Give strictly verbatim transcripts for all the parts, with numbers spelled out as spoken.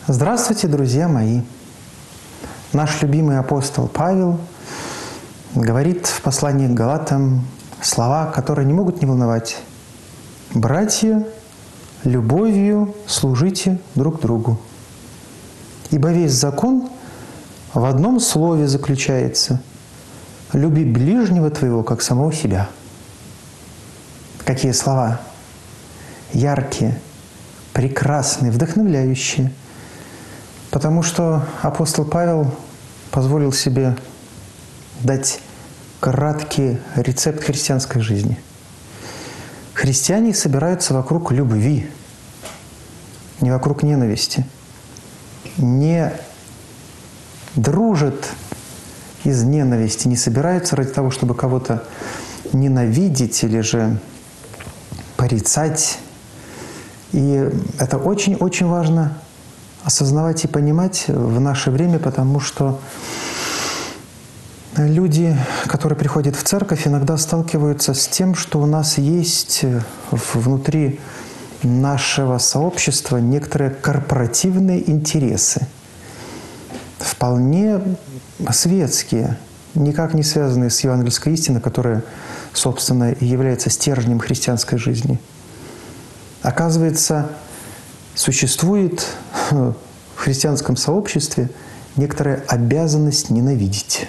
Здравствуйте, друзья мои! Наш любимый апостол Павел говорит в послании к Галатам слова, которые не могут не волновать. «Братья, любовью служите друг другу, ибо весь закон в одном слове заключается: люби ближнего твоего, как самого себя». Какие слова! Яркие, прекрасные, вдохновляющие. Потому что апостол Павел позволил себе дать краткий рецепт христианской жизни. Христиане собираются вокруг любви, не вокруг ненависти. Не дружат из ненависти, не собираются ради того, чтобы кого-то ненавидеть или же порицать. И это очень-очень важно осознавать и понимать в наше время, потому что люди, которые приходят в церковь, иногда сталкиваются с тем, что у нас есть внутри нашего сообщества некоторые корпоративные интересы, вполне светские, никак не связанные с евангельской истиной, которая, собственно, является стержнем христианской жизни. Оказывается, существует в христианском сообществе некоторая обязанность ненавидеть.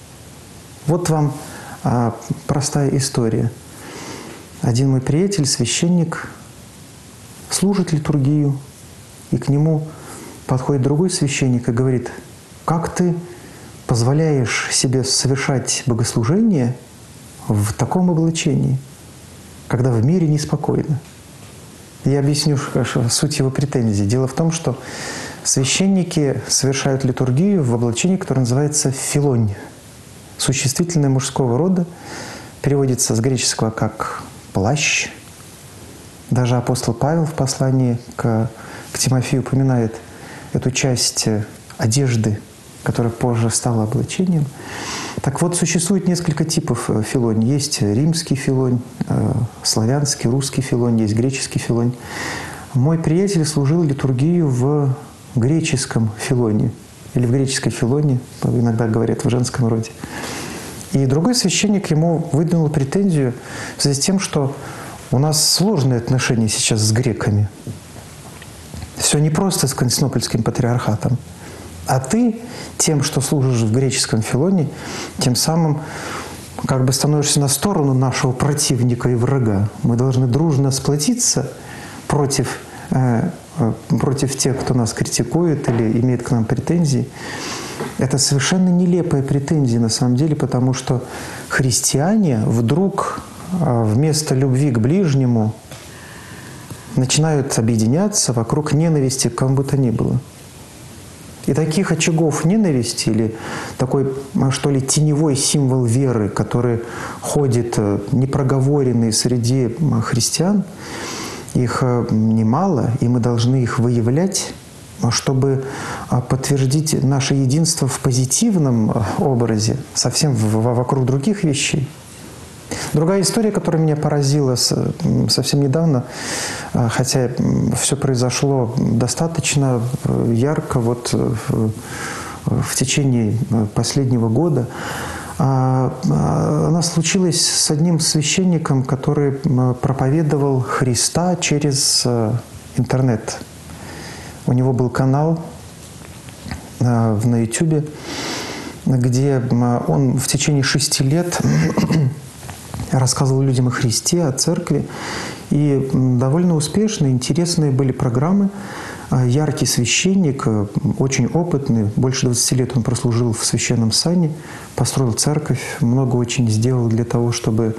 Вот вам а, простая история. Один мой приятель, священник, служит литургию, и к нему подходит другой священник и говорит: «Как ты позволяешь себе совершать богослужение в таком облачении, когда в мире неспокойно?» Я объясню суть его претензий. Дело в том, что священники совершают литургию в облачении, которое называется филонь. Существительное мужского рода, переводится с греческого как «плащ». Даже апостол Павел в послании к, к Тимофею упоминает эту часть одежды, которая позже стала облачением. Так вот, существует несколько типов филонь. Есть римский филонь, славянский, русский филонь, есть греческий филонь. Мой приятель служил литургию в греческом филоне, или в греческой филоне, иногда говорят в женском роде. И другой священник ему выдвинул претензию в связи с тем, что у нас сложные отношения сейчас с греками. Все не просто с Константинопольским патриархатом. А ты тем, что служишь в греческом филоне, тем самым как бы становишься на сторону нашего противника и врага. Мы должны дружно сплотиться против, э, против тех, кто нас критикует или имеет к нам претензии. Это совершенно нелепая претензия на самом деле, потому что христиане вдруг вместо любви к ближнему начинают объединяться вокруг ненависти к кому бы то ни было. И таких очагов ненависти, или такой, что ли, теневой символ веры, который ходит непроговоренный среди христиан, их немало, и мы должны их выявлять, чтобы подтвердить наше единство в позитивном образе, совсем вокруг других вещей. Другая история, которая меня поразила совсем недавно, хотя все произошло достаточно ярко вот в течение последнего года, она случилась с одним священником, который проповедовал Христа через интернет. У него был канал на ютубе, где он в течение шести лет рассказывал людям о Христе, о церкви. И довольно успешные, интересные были программы. Яркий священник, очень опытный, больше двадцати лет он прослужил в священном сане, построил церковь, много очень сделал для того, чтобы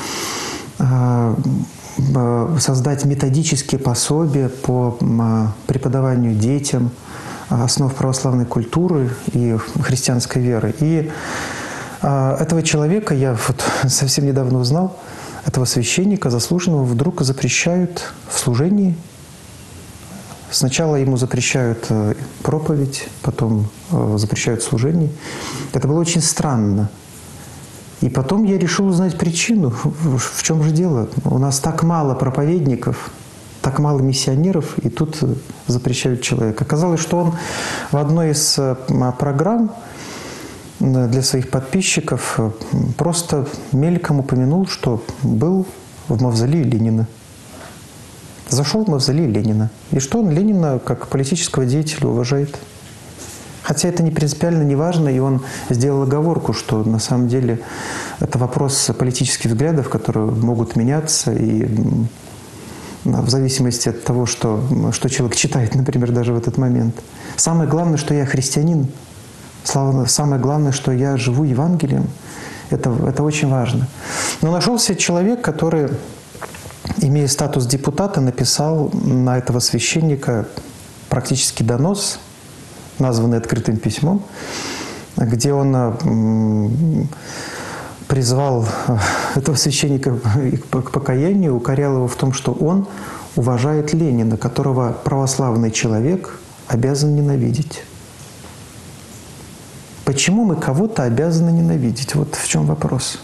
создать методические пособия по преподаванию детям основ православной культуры и христианской веры. И этого человека я вот совсем недавно узнал, этого священника заслуженного вдруг запрещают в служении. Сначала ему запрещают проповедь, потом запрещают служение. Это было очень странно. И потом я решил узнать причину, в чем же дело. У нас так мало проповедников, так мало миссионеров, и тут запрещают человека. Оказалось, что он в одной из программ для своих подписчиков просто мельком упомянул, что был в мавзолее Ленина. Зашел в мавзолей Ленина. И что он Ленина как политического деятеля уважает. Хотя это не принципиально не важно, и он сделал оговорку, что на самом деле это вопрос политических взглядов, которые могут меняться, и в зависимости от того, что, что человек читает, например, даже в этот момент. Самое главное, что я христианин. Самое главное, что я живу Евангелием. Это, это очень важно. Но нашелся человек, который, имея статус депутата, написал на этого священника практически донос, названный открытым письмом, где он призвал этого священника к покаянию, укорял его в том, что он уважает Ленина, которого православный человек обязан ненавидеть. Почему мы кого-то обязаны ненавидеть? Вот в чем вопрос.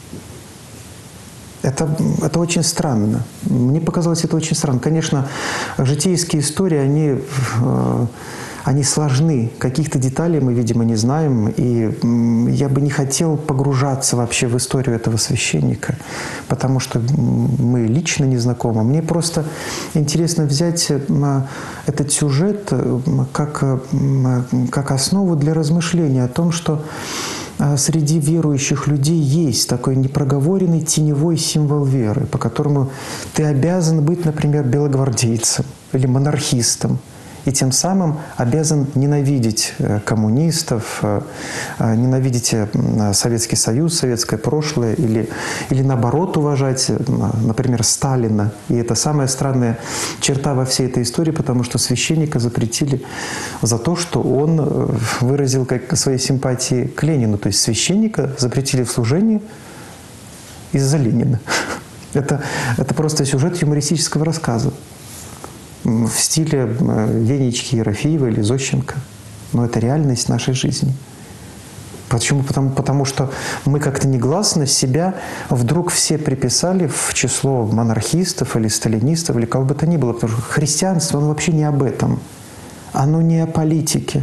Это, это очень странно. Мне показалось это очень странно. Конечно, житейские истории, они, они сложны. Каких-то деталей мы, видимо, не знаем. И я бы не хотел погружаться вообще в историю этого священника, потому что мы лично не знакомы. Мне просто интересно взять этот сюжет как, как основу для размышления о том, что среди верующих людей есть такой непроговоренный теневой символ веры, по которому ты обязан быть, например, белогвардейцем или монархистом, и тем самым обязан ненавидеть коммунистов, ненавидеть Советский Союз, советское прошлое, или, или наоборот уважать, например, Сталина. И это самая странная черта во всей этой истории, потому что священника запретили за то, что он выразил как свои симпатии к Ленину. То есть священника запретили в служении из-за Ленина. Это, это просто сюжет юмористического рассказа в стиле Венечки Ерофеева или Зощенко. Но это реальность нашей жизни. Почему? Потому, потому что мы как-то негласно себя вдруг все приписали в число монархистов или сталинистов, или кого бы то ни было. Потому что христианство, оно вообще не об этом. Оно не о политике.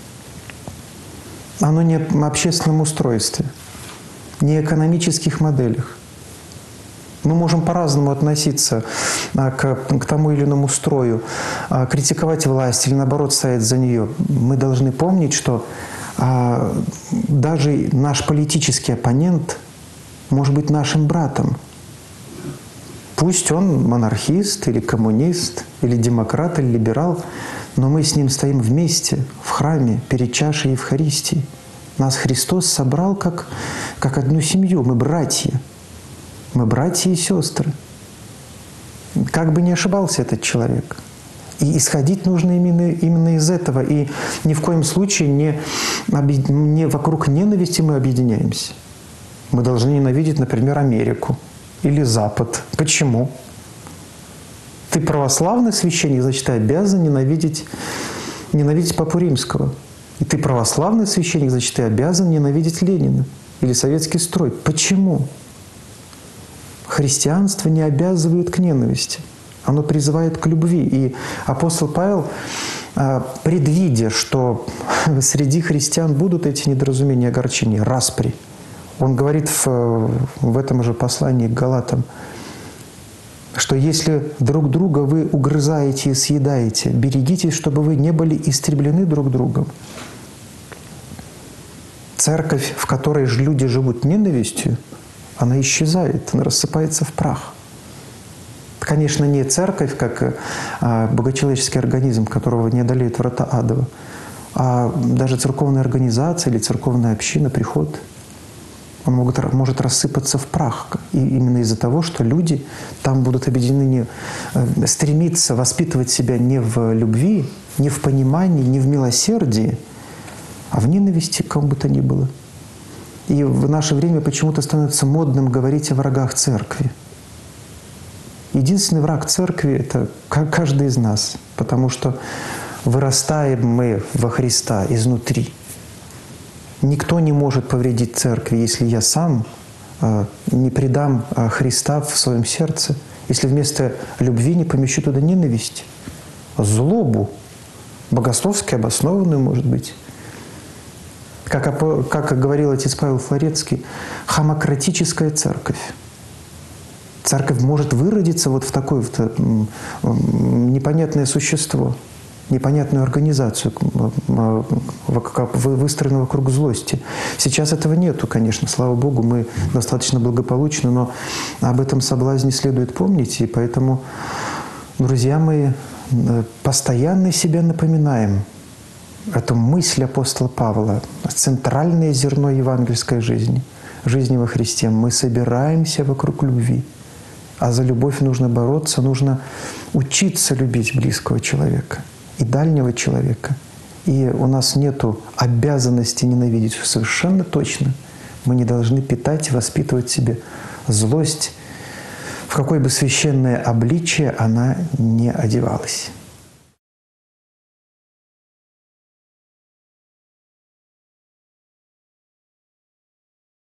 Оно не о общественном устройстве. Не о экономических моделях. Мы можем по-разному относиться к, к тому или иному строю, критиковать власть или, наоборот, стоять за нее. Мы должны помнить, что а, даже наш политический оппонент может быть нашим братом. Пусть он монархист или коммунист, или демократ, или либерал, но мы с ним стоим вместе в храме перед чашей Евхаристии. Нас Христос собрал как, как одну семью, мы братья. Мы братья и сестры. Как бы ни ошибался этот человек. И исходить нужно именно, именно из этого. И ни в коем случае не, не вокруг ненависти мы объединяемся. Мы должны ненавидеть, например, Америку или Запад. Почему? Ты православный священник, значит, ты обязан ненавидеть, ненавидеть Папу Римского. И ты православный священник, значит, ты обязан ненавидеть Ленина или советский строй. Почему? Христианство не обязывает к ненависти. Оно призывает к любви. И апостол Павел, предвидя, что среди христиан будут эти недоразумения, огорчения, распри, он говорит в, в этом же послании к Галатам, что если друг друга вы угрызаете и съедаете, берегитесь, чтобы вы не были истреблены друг другом. Церковь, в которой люди живут ненавистью, она исчезает, она рассыпается в прах. Конечно, не церковь, как а, богочеловеческий организм, которого не одолеют врата адова, а даже церковная организация или церковная община, приход, он может, может рассыпаться в прах. И именно из-за того, что люди там будут объединены, не, стремиться воспитывать себя не в любви, не в понимании, не в милосердии, а в ненависти к кому бы то ни было. И в наше время почему-то становится модным говорить о врагах церкви. Единственный враг церкви — это каждый из нас, потому что вырастаем мы во Христа изнутри. Никто не может повредить церкви, если я сам не предам Христа в своем сердце если вместо любви не помещу туда ненависть, злобу, богословски обоснованную, может быть. Как, как говорил отец Павел Флоренский, хамократическая церковь. Церковь может выродиться вот в такое вот непонятное существо, непонятную организацию, выстроенную вокруг злости. Сейчас этого нету, конечно, слава Богу, мы достаточно благополучны, но об этом соблазне следует помнить, и поэтому, друзья мои, постоянно себя напоминаем эту мысль апостола Павла, центральное зерно евангельской жизни, жизни во Христе. Мы собираемся вокруг любви, а за любовь нужно бороться, нужно учиться любить близкого человека и дальнего человека. И у нас нет обязанности ненавидеть совершенно точно. Мы не должны питать, воспитывать в себе злость, в какое бы священное обличие она не одевалась.